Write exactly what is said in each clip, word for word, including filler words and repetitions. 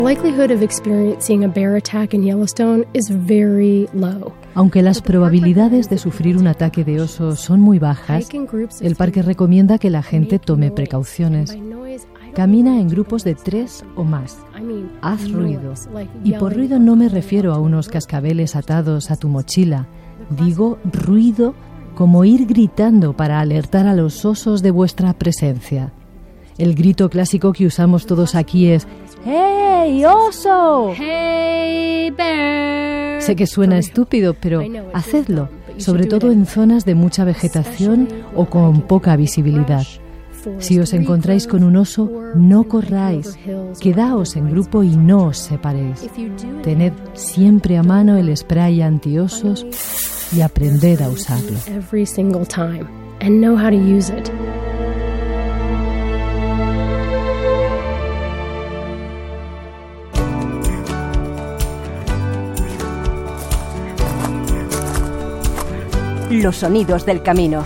Aunque las probabilidades de sufrir un ataque de oso son muy bajas, el parque recomienda que la gente tome precauciones. Camina en grupos de tres o más. Haz ruido. Y por ruido no me refiero a unos cascabeles atados a tu mochila. Digo ruido como ir gritando para alertar a los osos de vuestra presencia. El grito clásico que usamos todos aquí es ¡Hey, oso! ¡Hey, bear! Sé que suena estúpido, pero hacedlo, sobre todo en zonas de mucha vegetación o con poca visibilidad. Si os encontráis con un oso, no corráis, quedaos en grupo y no os separéis. Tened siempre a mano el spray antiosos y aprended a usarlo. Los sonidos del camino.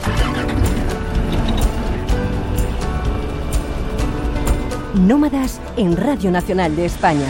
Nómadas en Radio Nacional de España.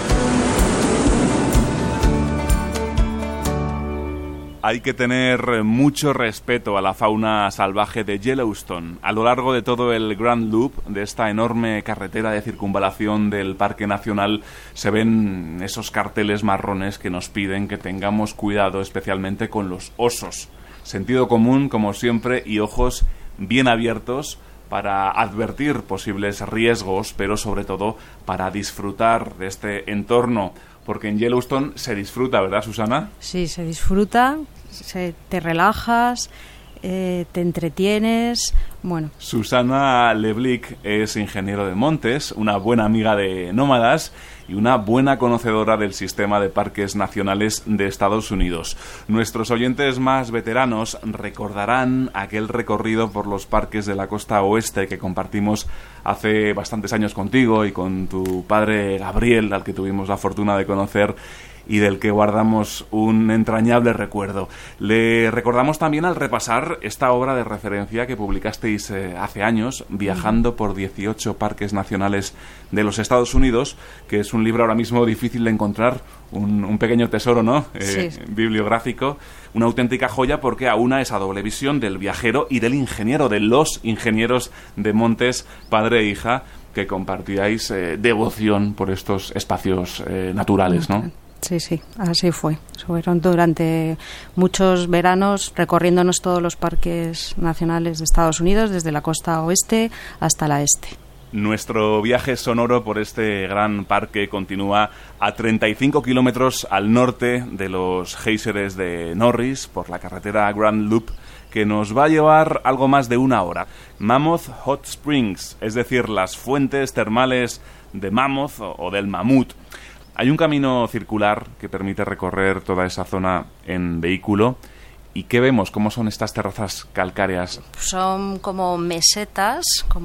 Hay que tener mucho respeto a la fauna salvaje de Yellowstone. A lo largo de todo el Grand Loop, de esta enorme carretera de circunvalación del Parque Nacional, se ven esos carteles marrones que nos piden que tengamos cuidado, especialmente con los osos. Sentido común, como siempre, y ojos bien abiertos para advertir posibles riesgos, pero sobre todo para disfrutar de este entorno, porque en Yellowstone se disfruta, ¿verdad, Susana? Sí, se disfruta, se, te relajas, eh, te entretienes, bueno. Susana Leblic es ingeniero de montes, una buena amiga de Nómadas y una buena conocedora del sistema de parques nacionales de Estados Unidos. Nuestros oyentes más veteranos recordarán aquel recorrido por los parques de la costa oeste que compartimos hace bastantes años contigo y con tu padre Gabriel, al que tuvimos la fortuna de conocer y del que guardamos un entrañable recuerdo. Le recordamos también al repasar esta obra de referencia que publicasteis eh, hace años, Viajando por dieciocho parques nacionales de los Estados Unidos, que es un libro ahora mismo difícil de encontrar, un, un pequeño tesoro, ¿no? Eh, sí. Bibliográfico, una auténtica joya porque aúna esa doble visión del viajero y del ingeniero, de los ingenieros de montes, padre e hija, que compartíais eh, devoción por estos espacios eh, naturales, ¿no? Sí, sí, así fue. Fueron durante muchos veranos recorriéndonos todos los parques nacionales de Estados Unidos, desde la costa oeste hasta la este. Nuestro viaje sonoro por este gran parque continúa a treinta y cinco kilómetros al norte de los géiseres de Norris, por la carretera Grand Loop, que nos va a llevar algo más de una hora. Mammoth Hot Springs, es decir, las fuentes termales de Mammoth o, o del mamut. Hay un camino circular que permite recorrer toda esa zona en vehículo. ¿Y qué vemos? ¿Cómo son estas terrazas calcáreas? Son como mesetas,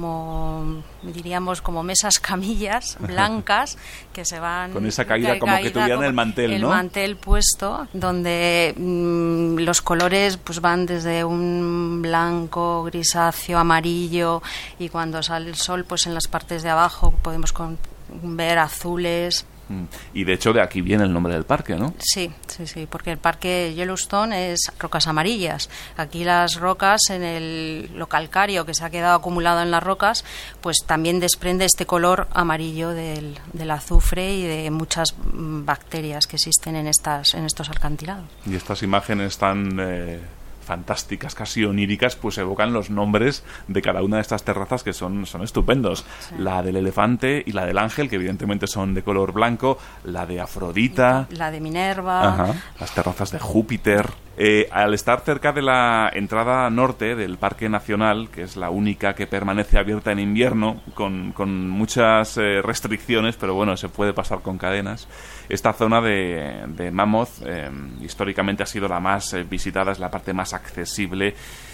como diríamos como mesas camillas blancas que se van... Con esa caída, ca- como caída, que tuvieran el mantel, el ¿no? El mantel puesto, donde mmm, los colores pues van desde un blanco, grisáceo, amarillo, y cuando sale el sol, pues en las partes de abajo podemos con, ver azules. Y de hecho de aquí viene el nombre del parque, ¿no? Sí, sí, sí, porque el parque Yellowstone es rocas amarillas. Aquí las rocas, en el lo calcáreo que se ha quedado acumulado en las rocas, pues también desprende este color amarillo del, del azufre y de muchas bacterias que existen en estas en estos acantilados. Y estas imágenes tan eh, fantásticas, casi oníricas, pues evocan los nombres de cada una de estas terrazas que son, son estupendos. Sí. La del elefante y la del ángel, que evidentemente son de color blanco, la de Afrodita, la de Minerva, ajá, las terrazas de Júpiter. Eh, al estar cerca de la entrada norte del Parque Nacional, que es la única que permanece abierta en invierno, con, con muchas eh, restricciones, pero bueno, se puede pasar con cadenas, esta zona de, de Mammoth eh, históricamente ha sido la más eh, visitada, es la parte más accesible,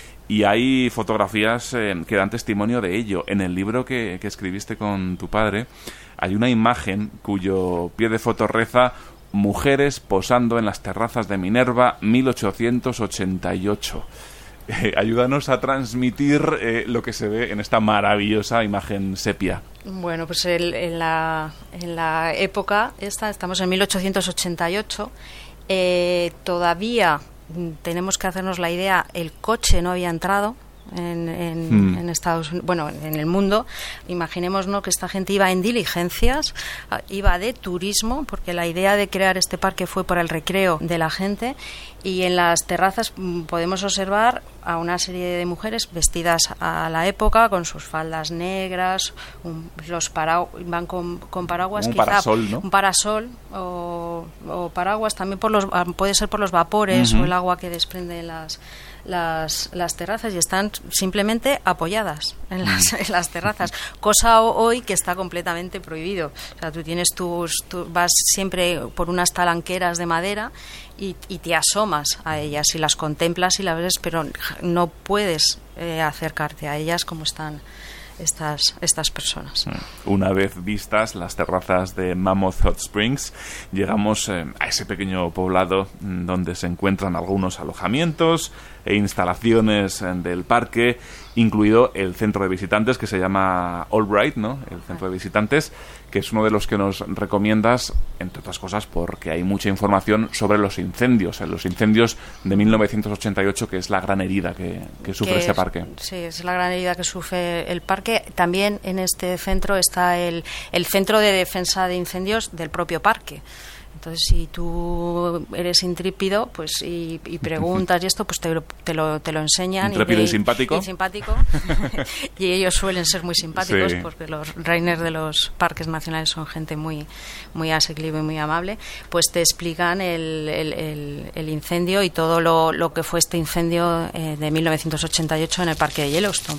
y hay fotografías eh, que dan testimonio de ello. En el libro que, que escribiste con tu padre hay una imagen cuyo pie de foto reza: mujeres posando en las terrazas de Minerva, mil ochocientos ochenta y ocho. Eh, ayúdanos a transmitir eh, lo que se ve en esta maravillosa imagen sepia. Bueno, pues el, en, la, en la época esta, estamos en mil ochocientos ochenta y ocho, eh, todavía tenemos que hacernos la idea, el coche no había entrado en, en, mm. en Estados Unidos, bueno, en el mundo. Imaginémonos que esta gente iba en diligencias, iba de turismo, porque la idea de crear este parque fue para el recreo de la gente, y en las terrazas podemos observar a una serie de mujeres vestidas a la época, con sus faldas negras, un, los paragu- van con, con paraguas, un quizá parasol, ¿no? un parasol o, o paraguas, también por los, puede ser por los vapores uh-huh. o el agua que desprenden las Las, las terrazas, y están simplemente apoyadas en las, en las terrazas, cosa hoy que está completamente prohibido. O sea, tú tienes tus, tú vas siempre por unas talanqueras de madera y, y te asomas a ellas y las contemplas y las ves, pero no puedes eh, acercarte a ellas como están estas, estas personas. Una vez vistas las terrazas de Mammoth Hot Springs, llegamos eh, a ese pequeño poblado donde se encuentran algunos alojamientos e instalaciones eh, del parque, incluido el centro de visitantes que se llama Albright, ¿no? El centro de visitantes, que es uno de los que nos recomiendas, entre otras cosas, porque hay mucha información sobre los incendios, los incendios de mil novecientos ochenta y ocho, que es la gran herida que, que sufre que este es, parque. Sí, es la gran herida que sufre el parque. También en este centro está el, el Centro de Defensa de Incendios del propio parque. Entonces, si tú eres intrépido, pues y, y preguntas y esto, pues te, te, lo, te lo enseñan. Intrépido y, y, y simpático. Y simpático. Y ellos suelen ser muy simpáticos, sí, porque los reiners de los parques nacionales son gente muy, muy asequible y muy amable. Pues te explican el, el, el, el incendio y todo lo, lo que fue este incendio eh, de mil novecientos ochenta y ocho en el parque de Yellowstone.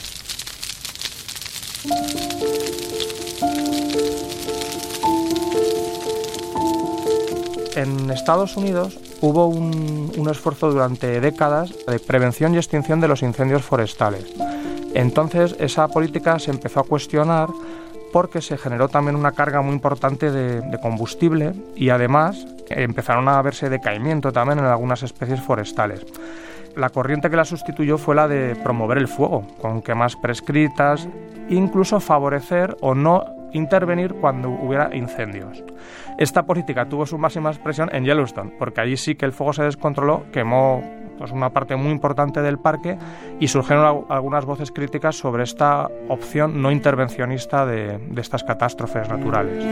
En Estados Unidos hubo un, un esfuerzo durante décadas de prevención y extinción de los incendios forestales. Entonces esa política se empezó a cuestionar porque se generó también una carga muy importante de, de combustible y además empezaron a verse decaimiento también en algunas especies forestales. La corriente que la sustituyó fue la de promover el fuego, con quemas prescritas, incluso favorecer o no intervenir cuando hubiera incendios. Esta política tuvo su máxima expresión en Yellowstone, porque allí sí que el fuego se descontroló, quemó pues, una parte muy importante del parque y surgieron algunas voces críticas sobre esta opción no intervencionista de, de estas catástrofes naturales.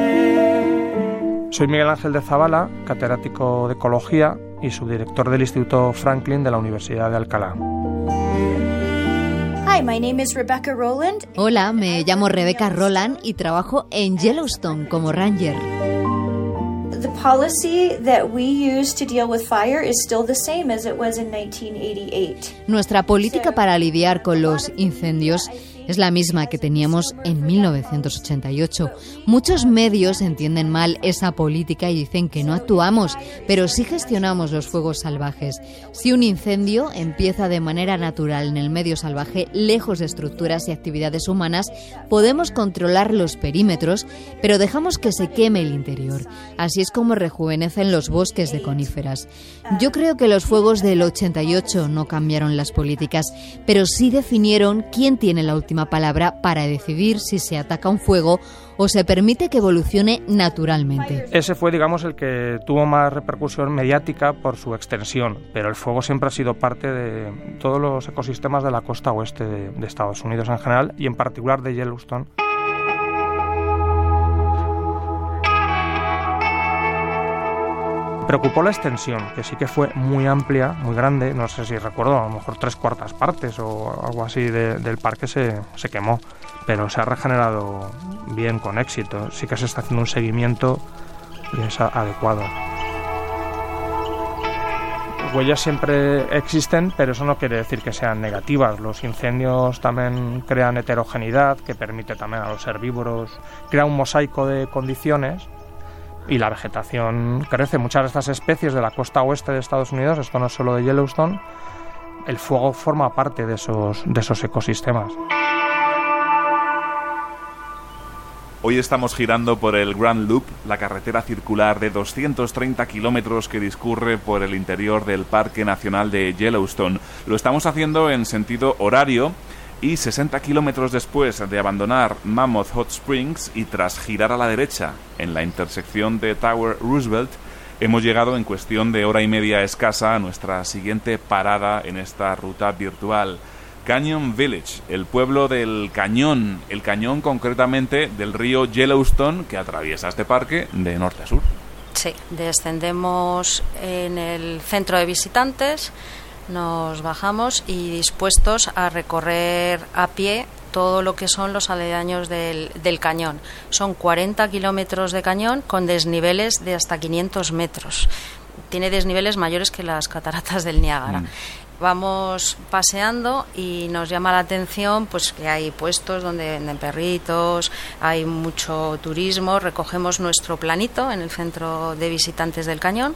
Soy Miguel Ángel de Zabala, catedrático de Ecología y subdirector del Instituto Franklin de la Universidad de Alcalá. Hi, my name is Rebecca Rowland. Hola, me llamo Rebecca Rowland y trabajo en Yellowstone como ranger. The policy that we use to deal with fire is still the same as it was in nineteen eighty-eight. Nuestra política para lidiar con los incendios es la misma que teníamos en mil novecientos ochenta y ocho. Muchos medios entienden mal esa política y dicen que no actuamos, pero sí gestionamos los fuegos salvajes. Si un incendio empieza de manera natural en el medio salvaje, lejos de estructuras y actividades humanas, podemos controlar los perímetros, pero dejamos que se queme el interior. Así es como rejuvenecen los bosques de coníferas. Yo creo que los fuegos del ochenta y ocho no cambiaron las políticas, pero sí definieron quién tiene la última palabra para decidir si se ataca un fuego o se permite que evolucione naturalmente. Ese fue, digamos, el que tuvo más repercusión mediática por su extensión, pero el fuego siempre ha sido parte de todos los ecosistemas de la costa oeste de, de Estados Unidos en general y en particular de Yellowstone. Preocupó la extensión, que sí que fue muy amplia, muy grande, no sé si recuerdo, a lo mejor tres cuartas partes o algo así de, del parque se, se quemó, pero se ha regenerado bien, con éxito. Sí que se está haciendo un seguimiento y es adecuado. Huellas siempre existen, pero eso no quiere decir que sean negativas. Los incendios también crean heterogeneidad, que permite también a los herbívoros, crea un mosaico de condiciones y la vegetación crece. Muchas de estas especies de la costa oeste de Estados Unidos, esto no es solo de Yellowstone, el fuego forma parte de esos, de esos ecosistemas. Hoy estamos girando por el Grand Loop, la carretera circular de doscientos treinta kilómetros que discurre por el interior del Parque Nacional de Yellowstone. Lo estamos haciendo en sentido horario y sesenta kilómetros después de abandonar Mammoth Hot Springs y tras girar a la derecha en la intersección de Tower Roosevelt, hemos llegado en cuestión de hora y media escasa a nuestra siguiente parada en esta ruta virtual. Canyon Village, el pueblo del cañón, el cañón concretamente del río Yellowstone que atraviesa este parque de norte a sur. Sí, descendemos en el centro de visitantes, nos bajamos y dispuestos a recorrer a pie todo lo que son los aledaños del, del cañón. Son cuarenta kilómetros de cañón con desniveles de hasta quinientos metros. Tiene desniveles mayores que las cataratas del Niágara. Mm. Vamos paseando y nos llama la atención pues que hay puestos donde venden perritos, hay mucho turismo. Recogemos nuestro planito en el centro de visitantes del cañón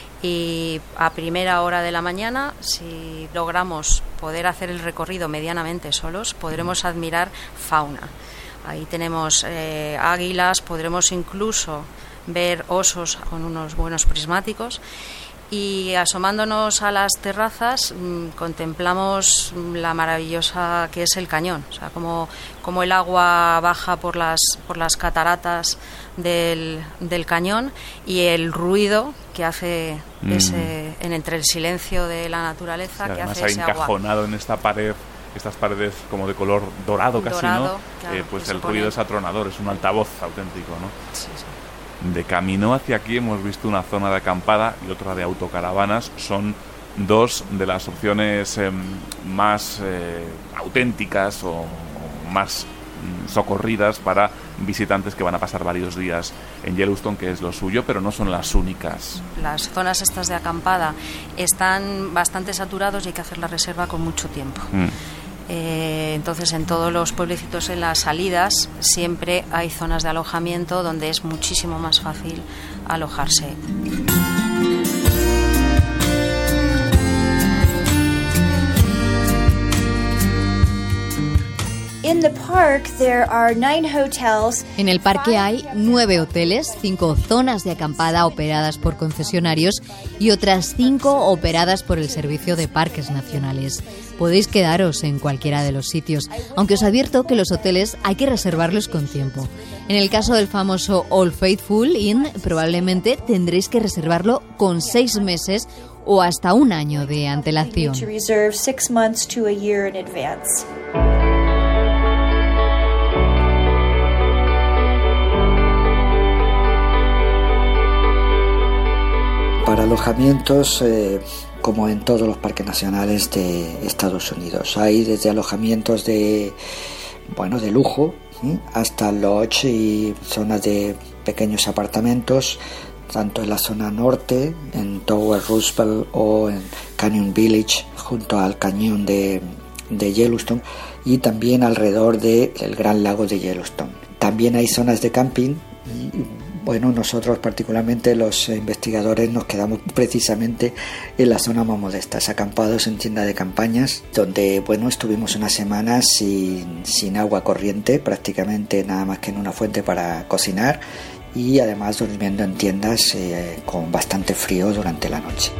y a primera hora de la mañana, si logramos poder hacer el recorrido medianamente solos, podremos admirar fauna. Ahí tenemos eh, águilas, podremos incluso ver osos con unos buenos prismáticos. Y asomándonos a las terrazas mmm, contemplamos la maravillosa que es el cañón, o sea, como, como el agua baja por las, por las cataratas del, del cañón y el ruido que hace mm. ese, en, entre el silencio de la naturaleza, sí, que hace ese agua. Además ha encajonado en esta pared, estas paredes como de color dorado casi, dorado, ¿no? Claro, eh, pues el ruido es atronador, es un altavoz auténtico, ¿no? Sí, sí. De camino hacia aquí hemos visto una zona de acampada y otra de autocaravanas. Son dos de las opciones eh, más eh, auténticas o, o más mm, socorridas para visitantes que van a pasar varios días en Yellowstone, que es lo suyo, pero no son las únicas. Las zonas estas de acampada están bastante saturados y hay que hacer la reserva con mucho tiempo. Mm. Eh, entonces en todos los pueblecitos, en las salidas, siempre hay zonas de alojamiento donde es muchísimo más fácil alojarse. In the park, there are nine hotels. En el parque hay nueve hoteles, cinco zonas de acampada operadas por concesionarios y otras cinco operadas por el Servicio de Parques Nacionales. Podéis quedaros en cualquiera de los sitios, aunque os advierto que los hoteles hay que reservarlos con tiempo. En el caso del famoso Old Faithful Inn, probablemente tendréis que reservarlo con seis meses o hasta un año de antelación. Para alojamientos, eh, como en todos los parques nacionales de Estados Unidos, hay desde alojamientos de, bueno, de lujo, ¿sí?, hasta lodge y zonas de pequeños apartamentos, tanto en la zona norte, en Tower Roosevelt o en Canyon Village, junto al cañón de, de Yellowstone, y también alrededor del Gran Lago de Yellowstone. También hay zonas de camping y, bueno, nosotros particularmente los investigadores nos quedamos precisamente en la zona más modesta, acampados en tienda de campañas, donde, bueno, estuvimos unas semanas sin, sin agua corriente, prácticamente nada más que en una fuente para cocinar, y además durmiendo en tiendas eh, con bastante frío durante la noche.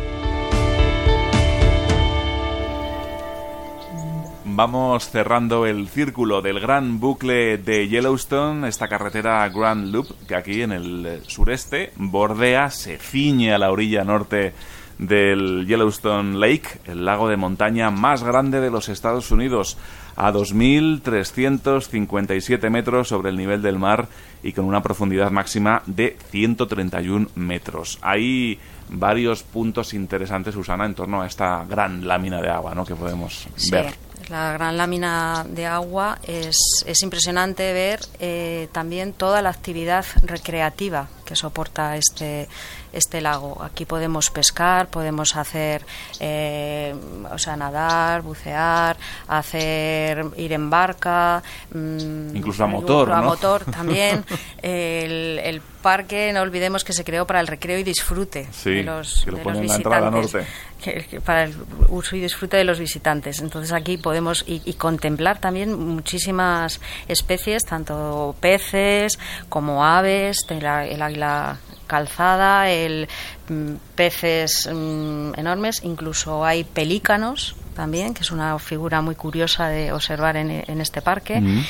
Vamos cerrando el círculo del gran bucle de Yellowstone, esta carretera Grand Loop, que aquí en el sureste bordea, se ciñe a la orilla norte del Yellowstone Lake, el lago de montaña más grande de los Estados Unidos, a dos mil trescientos cincuenta y siete metros sobre el nivel del mar y con una profundidad máxima de ciento treinta y uno metros. Hay varios puntos interesantes, Susana, en torno a esta gran lámina de agua, ¿no?, que podemos sí. ver. La gran lámina de agua es, es impresionante ver eh, también toda la actividad recreativa que soporta este, este lago. Aquí podemos pescar, podemos hacer, eh, o sea, nadar, bucear, hacer ir en barca, mmm, incluso a motor, a ¿no? motor también. el, el parque, no olvidemos que se creó para el recreo y disfrute sí, de los, que lo de pone los en la entrada visitantes. norte. Que, que para el uso y disfrute de los visitantes. Entonces aquí podemos y, y contemplar también muchísimas especies, tanto peces como aves, el, el águila calzada, el mm, peces mm, enormes, incluso hay pelícanos también, que es una figura muy curiosa de observar en, en este parque. Mm.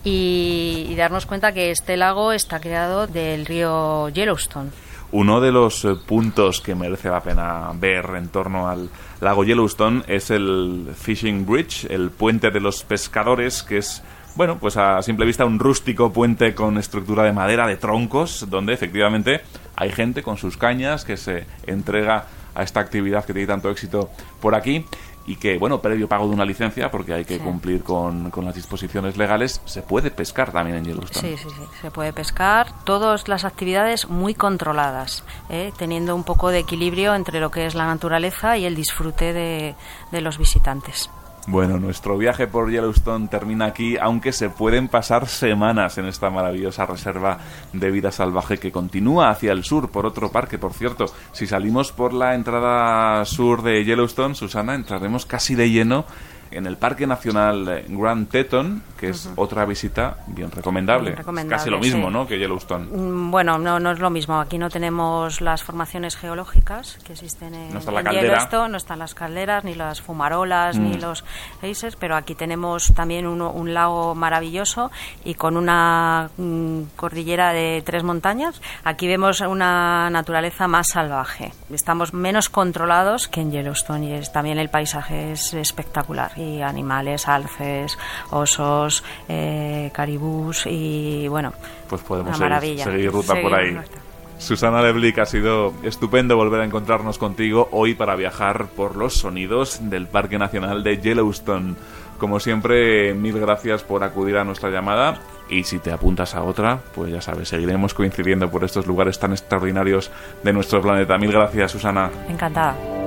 Y, y darnos cuenta que este lago está creado del río Yellowstone. Uno de los eh, puntos que merece la pena ver en torno al lago Yellowstone es el Fishing Bridge, el puente de los pescadores, que es, bueno, pues a simple vista un rústico puente con estructura de madera, de troncos, donde efectivamente hay gente con sus cañas que se entrega a esta actividad que tiene tanto éxito por aquí. Y que, bueno, previo pago de una licencia, porque hay que sí. cumplir con, con las disposiciones legales, se puede pescar también en Yellowstone. Sí, sí, sí, se puede pescar. Todas las actividades muy controladas, ¿eh? Teniendo un poco de equilibrio entre lo que es la naturaleza y el disfrute de, de los visitantes. Bueno, nuestro viaje por Yellowstone termina aquí, aunque se pueden pasar semanas en esta maravillosa reserva de vida salvaje que continúa hacia el sur por otro parque. Por cierto, si salimos por la entrada sur de Yellowstone, Susana, entraremos casi de lleno en el Parque Nacional Grand Teton, que es uh-huh. otra visita bien recomendable. Bien recomendable. Es casi lo mismo, sí. ¿no?, que Yellowstone. Bueno, no, no es lo mismo. Aquí no tenemos las formaciones geológicas que existen en, no está la en caldera. Yellowstone, no están las calderas, ni las fumarolas, mm. ni los geysers, pero aquí tenemos también uno, un lago maravilloso y con una mm, cordillera de tres montañas. Aquí vemos una naturaleza más salvaje. Estamos menos controlados que en Yellowstone y es, también el paisaje es espectacular. Y animales, alces, osos, eh, caribús y bueno, pues podemos una seguir, maravilla. seguir ruta seguir por ahí. Nuestra. Susana Leblick, ha sido estupendo volver a encontrarnos contigo hoy para viajar por los sonidos del Parque Nacional de Yellowstone. Como siempre, mil gracias por acudir a nuestra llamada y si te apuntas a otra, pues ya sabes, seguiremos coincidiendo por estos lugares tan extraordinarios de nuestro planeta. Mil gracias, Susana. Encantada.